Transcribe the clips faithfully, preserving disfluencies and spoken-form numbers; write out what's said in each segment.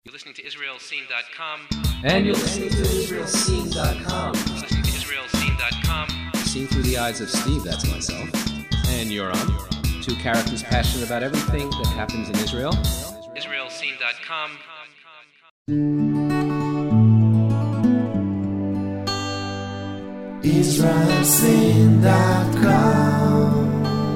You're listening to Israel Scene dot com. And you're listening to Israel Scene dot com. You're listening to Israel Scene dot com. Seen through the eyes of Steve, that's myself. And you're on. Two characters passionate about everything that happens in Israel. Israel Scene dot com. Israel Scene dot com.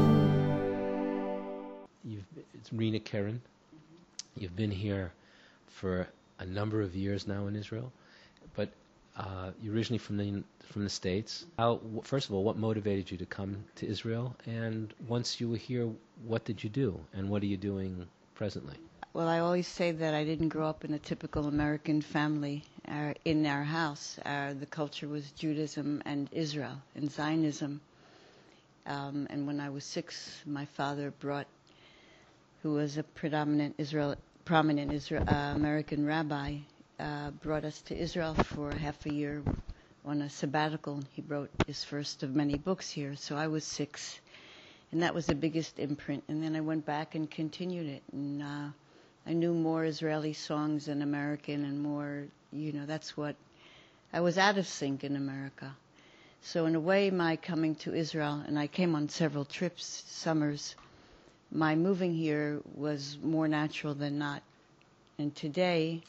You've, it's Rena Karen. You've been here for a number of years now in Israel, but uh, you're originally from the from the States. How, first of all, what motivated you to come to Israel? And once you were here, what did you do? And what are you doing presently? Well, I always say that I didn't grow up in a typical American family. Uh, in our house, uh, the culture was Judaism and Israel and Zionism. Um, and when I was six, my father brought, who was a predominant Israel, prominent Israel, uh, American rabbi, uh, brought us to Israel for half a year on a sabbatical. He wrote his first of many books here. So I was six, and that was the biggest imprint. And then I went back and continued it, and uh, I knew more Israeli songs than American, and more, you know, that's what, I was out of sync in America. So in a way, my coming to Israel, and I came on several trips, summers, my moving here was more natural than not. And today,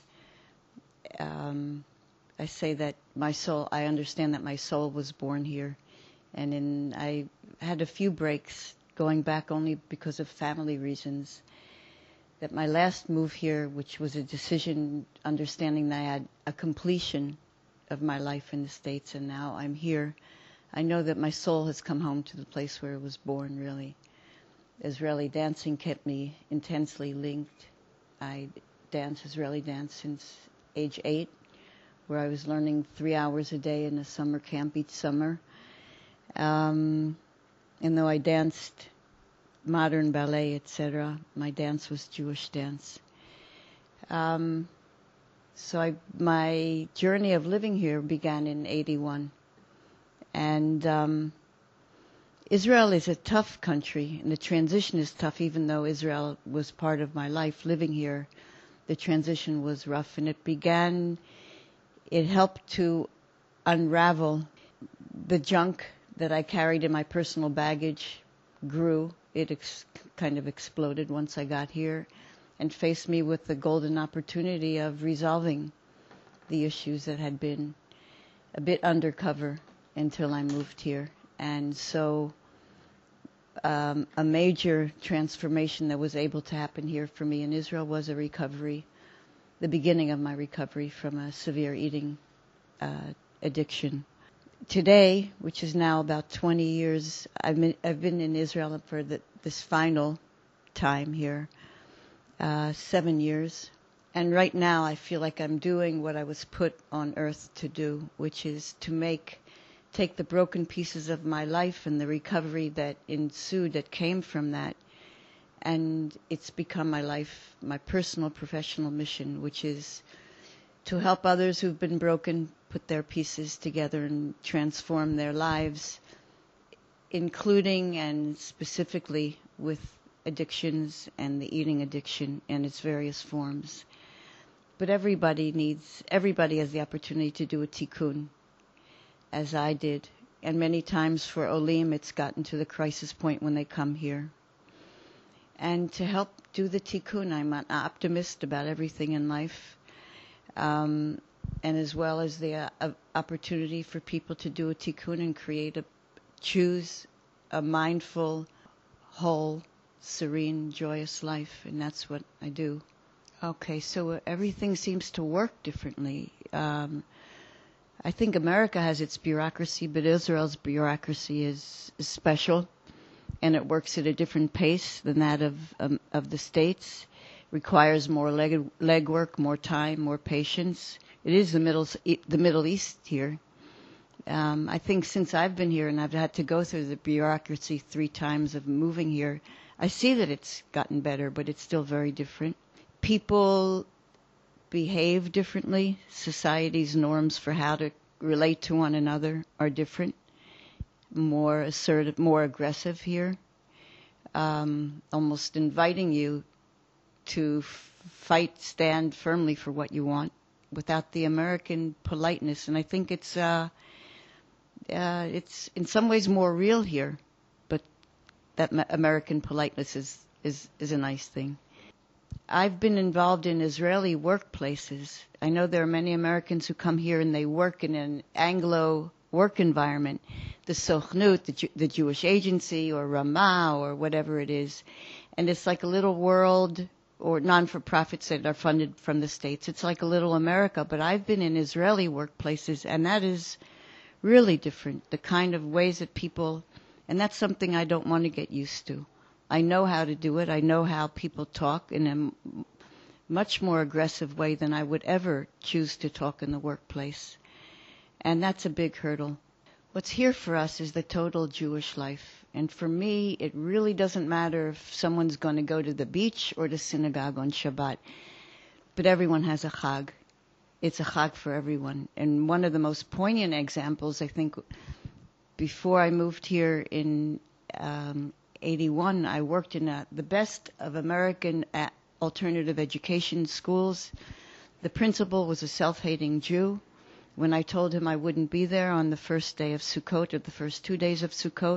um, I say that my soul, I understand that my soul was born here. And in, I had a few breaks going back only because of family reasons. That my last move here, which was a decision, understanding that I had a completion of my life in the States, and now I'm here, I know that my soul has come home to the place where it was born, really. Israeli dancing kept me intensely linked. I dance Israeli dance since age eight, where I was learning three hours a day in a summer camp each summer. Um, and though I danced modern ballet, et cetera, my dance was Jewish dance. Um, so I, my journey of living here began in eighty-one. And um, Israel is a tough country, and the transition is tough, even though Israel was part of my life living here. The transition was rough, and it began, it helped to unravel the junk that I carried in my personal baggage grew. It ex- kind of exploded once I got here and faced me with the golden opportunity of resolving the issues that had been a bit undercover until I moved here. And so um, a major transformation that was able to happen here for me in Israel was a recovery, the beginning of my recovery from a severe eating uh, addiction. Today, which is now about twenty years, I've been, I've been in Israel for the, this final time here, uh, seven years. And right now I feel like I'm doing what I was put on earth to do, which is to make, take the broken pieces of my life and the recovery that ensued, that came from that, and it's become my life, my personal professional mission, which is to help others who've been broken put their pieces together and transform their lives, including and specifically with addictions and the eating addiction and its various forms. But everybody needs, everybody has the opportunity to do a tikkun, as I did. And many times for Olim, it's gotten to the crisis point when they come here. And to help do the tikkun, I'm an optimist about everything in life. Um, and as well as the uh, opportunity for people to do a tikkun and create a, choose a mindful, whole, serene, joyous life, and that's what I do. Okay, so uh, everything seems to work differently. Um, I think America has its bureaucracy, but Israel's bureaucracy is, is special, and it works at a different pace than that of um, of the States. Requires more leg legwork, more time, more patience. It is the Middle the Middle East here. Um, I think since I've been here and I've had to go through the bureaucracy three times of moving here, I see that it's gotten better, but it's still very different. People behave differently. Society's norms for how to relate to one another are different. More assertive, more aggressive here. Um, almost inviting you to f- fight, stand firmly for what you want without the American politeness. And I think it's uh, uh, it's in some ways more real here, but that ma- American politeness is, is, is a nice thing. I've been involved in Israeli workplaces. I know there are many Americans who come here and they work in an Anglo work environment, the Sochnut, the, Ju- the Jewish Agency, or Ramah, or whatever it is. And it's like a little world, or non-for-profits that are funded from the States. It's like a little America. But I've been in Israeli workplaces, and that is really different, the kind of ways that people, and that's something I don't want to get used to. I know how to do it. I know how people talk in a m- much more aggressive way than I would ever choose to talk in the workplace. And that's a big hurdle. What's here for us is the total Jewish life. And for me, it really doesn't matter if someone's going to go to the beach or the synagogue on Shabbat. But everyone has a chag. It's a chag for everyone. And one of the most poignant examples, I think, before I moved here in um, eighty-one, I worked in a, the best of American uh, alternative education schools. The principal was a self-hating Jew. When I told him I wouldn't be there on the first day of Sukkot, or the first two days of Sukkot,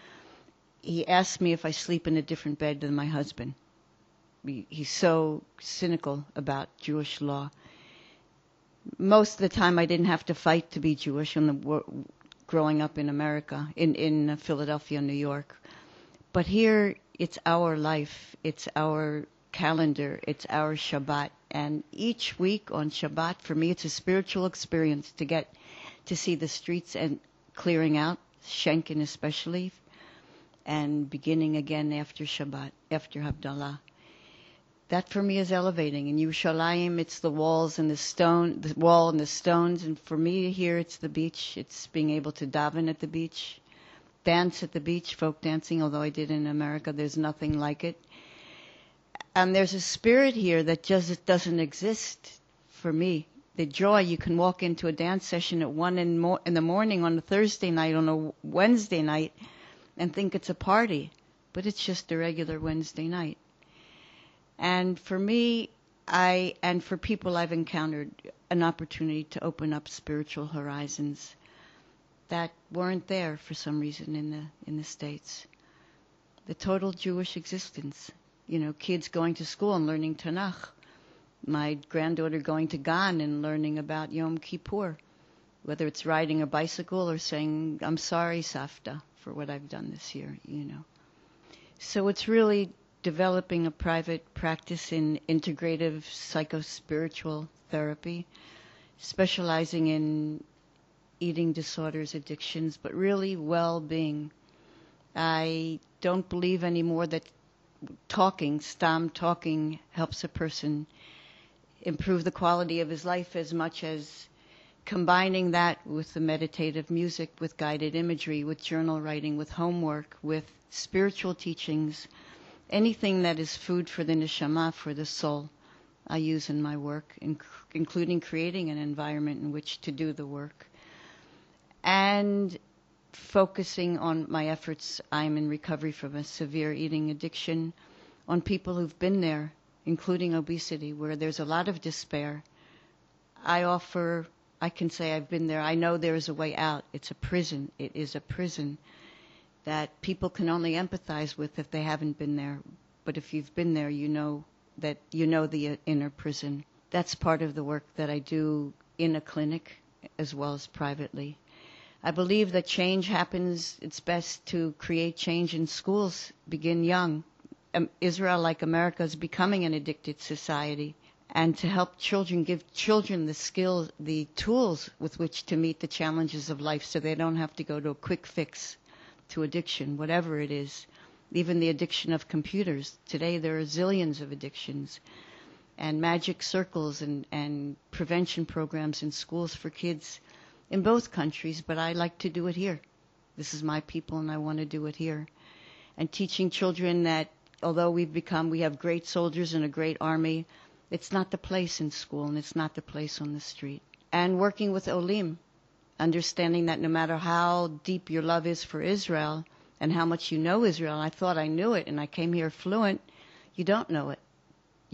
he asked me if I sleep in a different bed than my husband. He, he's so cynical about Jewish law. Most of the time I didn't have to fight to be Jewish in the, growing up in America, in, in Philadelphia, New York. But here, it's our life, it's our calendar, it's our Shabbat. And each week on Shabbat, for me, it's a spiritual experience to get to see the streets and clearing out, Schenken especially, and beginning again after Shabbat, after Havdalah. That for me is elevating. In Yerushalayim, it's the walls and the stone, the wall and the stones. And for me here, it's the beach. It's being able to daven at the beach, dance at the beach, folk dancing, although I did in America. There's nothing like it. And there's a spirit here that just doesn't exist for me. The joy, you can walk into a dance session at one in, mo- in the morning on a Thursday night, on a Wednesday night, and think it's a party. But it's just a regular Wednesday night. And for me, I and for people I've encountered, an opportunity to open up spiritual horizons that weren't there for some reason in the in the States. The total Jewish existence. You know, kids going to school and learning Tanakh. My granddaughter going to Gan and learning about Yom Kippur, whether it's riding a bicycle or saying, I'm sorry, Safta, for what I've done this year, you know. So it's really developing a private practice in integrative psychospiritual therapy, specializing in eating disorders, addictions, but really well-being. I don't believe anymore that talking, stam talking, helps a person improve the quality of his life as much as combining that with the meditative music, with guided imagery, with journal writing, with homework, with spiritual teachings, anything that is food for the neshama, for the soul, I use in my work, inc- including creating an environment in which to do the work. And focusing on my efforts, I'm in recovery from a severe eating addiction, on people who've been there, including obesity, where there's a lot of despair. I offer, I can say I've been there. I know there is a way out. It's a prison. It is a prison that people can only empathize with if they haven't been there. But if you've been there, you know that you know the inner prison. That's part of the work that I do in a clinic as well as privately. I believe that change happens, it's best to create change in schools, begin young. Um, Israel, like America, is becoming an addicted society. And to help children, give children the skills, the tools with which to meet the challenges of life so they don't have to go to a quick fix to addiction, whatever it is. Even the addiction of computers. Today there are zillions of addictions. And magic circles and, and prevention programs in schools for kids in both countries, but I like to do it here. This is my people and I want to do it here. And teaching children that although we've become, we have great soldiers and a great army, it's not the place in school and it's not the place on the street. And working with Olim, understanding that no matter how deep your love is for Israel and how much you know Israel, I thought I knew it and I came here fluent, you don't know it.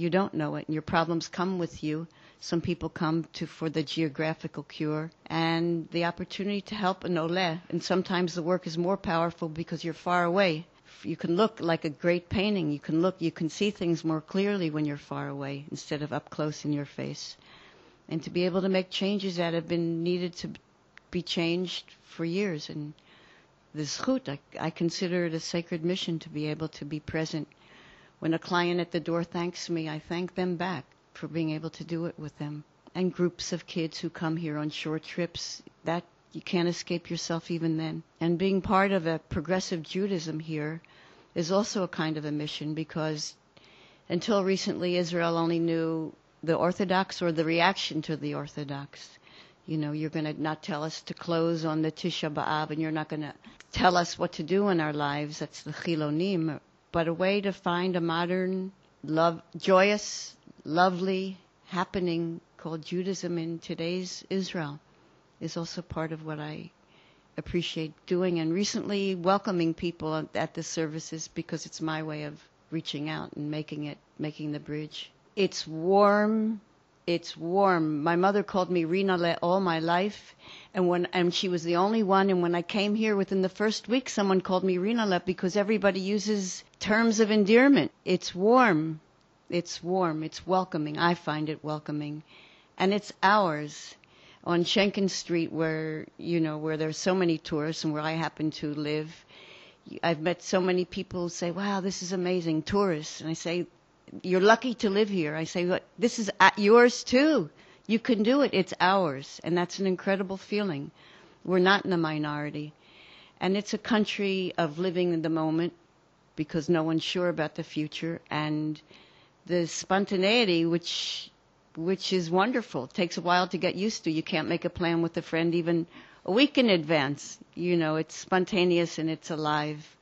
you don't know it, and your problems come with you. Some people come to for the geographical cure and the opportunity to help an oleh. And sometimes the work is more powerful because you're far away. You can look like a great painting. You can look, you can see things more clearly when you're far away instead of up close in your face. And to be able to make changes that have been needed to be changed for years. And the zchut, I, I consider it a sacred mission to be able to be present. When a client at the door thanks me, I thank them back for being able to do it with them. And groups of kids who come here on short trips, that you can't escape yourself even then. And being part of a progressive Judaism here is also a kind of a mission, because until recently Israel only knew the Orthodox or the reaction to the Orthodox. You know, you're going to not tell us to close on the Tisha B'Av, and you're not going to tell us what to do in our lives. That's the Chilonim. But a way to find a modern, love, joyous, lovely happening called Judaism in today's Israel is also part of what I appreciate doing. And recently welcoming people at the services, because it's my way of reaching out and making it, making the bridge. It's warm. It's warm. My mother called me Rina Le all my life, and when and she was the only one. And when I came here, within the first week, someone called me Rina Le, because everybody uses terms of endearment. It's warm. It's warm. It's welcoming. I find it welcoming, and it's ours. On Schenken Street, where you know where there's so many tourists, and where I happen to live, I've met so many people who say, "Wow, this is amazing, tourists," and I say, "You're lucky to live here." I say, "What? This is yours too. You can do it. It's ours." And that's an incredible feeling. We're not in the minority. And it's a country of living in the moment, because no one's sure about the future. And the spontaneity, which which is wonderful, takes a while to get used to. You can't make a plan with a friend even a week in advance. You know, it's spontaneous and it's alive.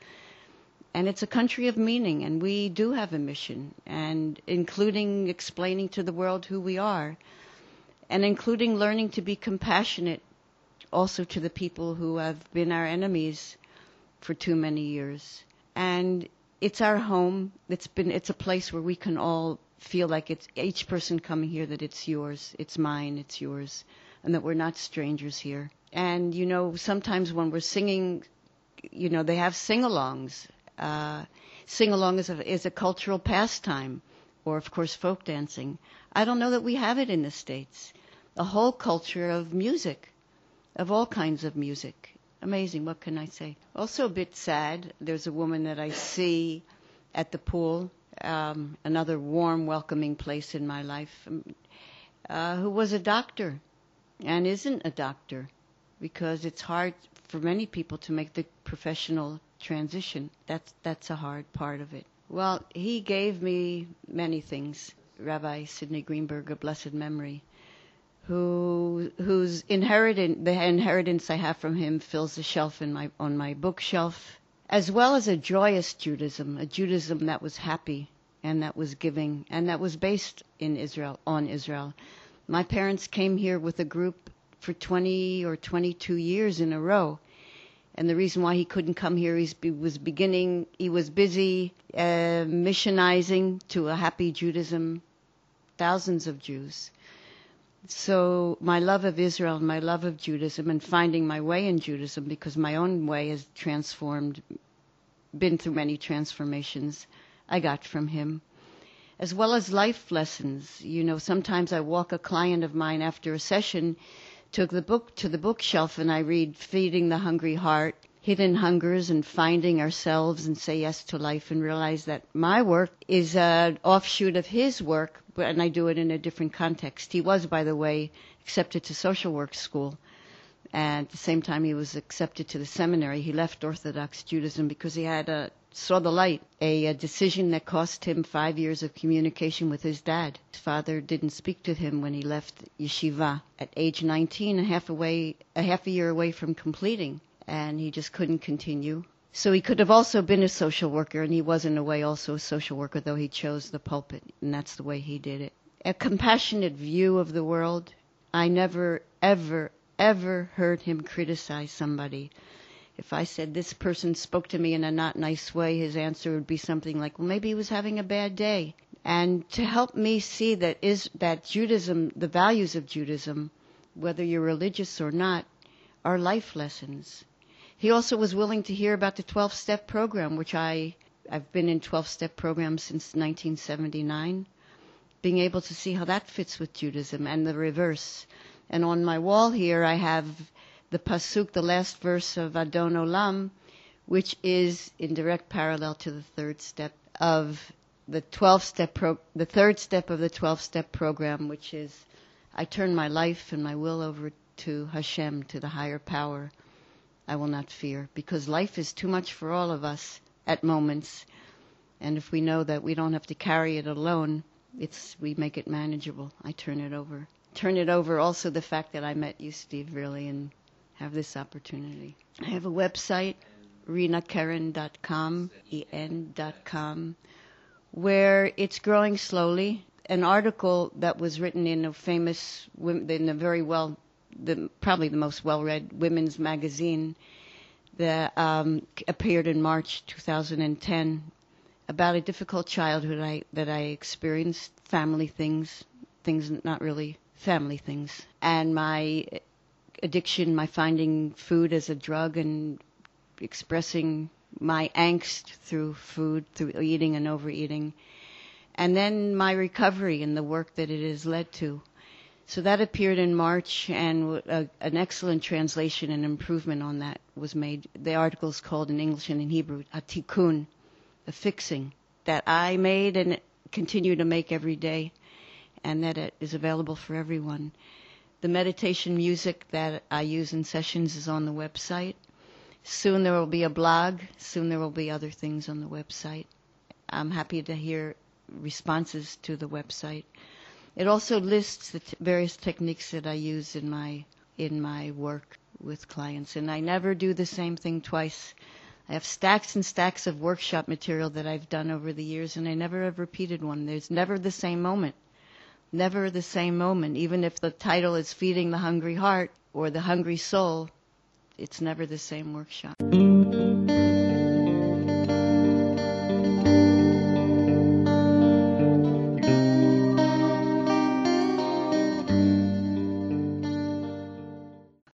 And it's a country of meaning, and we do have a mission, and including explaining to the world who we are, and including learning to be compassionate also to the people who have been our enemies for too many years. And it's our home. It's been, it's a place where we can all feel like it's each person coming here, that it's yours, it's mine, it's yours, and that we're not strangers here. And, you know, sometimes when we're singing, you know, they have sing-alongs. Uh, sing-along is a, is a cultural pastime, or, of course, folk dancing. I don't know that we have it in the States. A whole culture of music, of all kinds of music. Amazing, what can I say? Also a bit sad, there's a woman that I see at the pool, um, another warm, welcoming place in my life, uh, who was a doctor and isn't a doctor, because it's hard for many people to make the professional transition. That's that's a hard part of it. Well, he gave me many things. Rabbi Sidney Greenberg, of blessed memory, who whose inheritance, the inheritance I have from him, fills the shelf in my on my bookshelf, as well as a joyous Judaism, a Judaism that was happy and that was giving and that was based in Israel, on Israel. My parents came here with a group for twenty or twenty-two years in a row. And the reason why he couldn't come here is he was beginning, he was busy uh, missionizing to a happy Judaism, thousands of Jews. So my love of Israel and my love of Judaism and finding my way in Judaism, because my own way has transformed, been through many transformations, I got from him. As well as life lessons. You know, sometimes I walk a client of mine after a session, took the book to the bookshelf, and I read Feeding the Hungry Heart, Hidden Hungers, and Finding Ourselves, and Say Yes to Life, and realize that my work is an offshoot of his work, but and I do it in a different context. He was, by the way, accepted to social work school, and at the same time he was accepted to the seminary. He left Orthodox Judaism because he had a saw the light, a, a decision that cost him five years of communication with his dad. His father didn't speak to him when he left yeshiva at age nineteen, a half away, a half a year away from completing, and he just couldn't continue. So he could have also been a social worker, and he was in a way also a social worker, though he chose the pulpit, and that's the way he did it. A compassionate view of the world. I never, ever, ever heard him criticize somebody. If I said this person spoke to me in a not nice way, his answer would be something like, well, maybe he was having a bad day. and to help me see that is that Judaism, the values of Judaism, whether you're religious or not, are life lessons. He also was willing to hear about the twelve-step program, which I, I've been in twelve-step programs since nineteen seventy-nine, being able to see how that fits with Judaism and the reverse. And on my wall here I have the pasuk, the last verse of Adon Olam, which is in direct parallel to the third step of the twelve-step pro- the third step of the twelve-step program, which is, I turn my life and my will over to Hashem, to the higher power. I will not fear, because life is too much for all of us at moments, and if we know that we don't have to carry it alone, it's we make it manageable. I turn it over. Turn it over also the fact that I met you, Steve, really, and have this opportunity. I have a website, rena keren dot com, E N dot com, where it's growing slowly. An article that was written in a famous, in a very well, the, probably the most well-read women's magazine that um, appeared in March two thousand ten about a difficult childhood I, that I experienced, family things, things not really family things, and my addiction, my finding food as a drug and expressing my angst through food, through eating and overeating, and then my recovery and the work that it has led to. So that appeared in March, and a, an excellent translation and improvement on that was made. The article is called in English and in Hebrew, a tikkun, a fixing, that I made and continue to make every day, and that it is available for everyone. The meditation music that I use in sessions is on the website. Soon there will be a blog. Soon there will be other things on the website. I'm happy to hear responses to the website. It also lists the t- various techniques that I use in my in my work with clients, and I never do the same thing twice. I have stacks and stacks of workshop material that I've done over the years, and I never have repeated one. There's never the same moment. Never the same moment. Even if the title is Feeding the Hungry Heart or The Hungry Soul, it's never the same workshop.